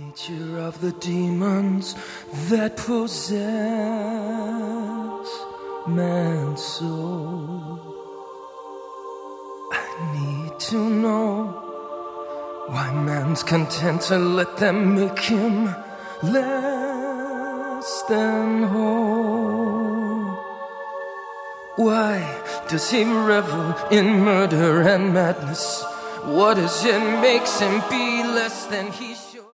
nature of the demons that possess man's soul. I need to know why man's content to let them make him less than whole. Why does he revel in murder and madness? What is it makes him be less than he should?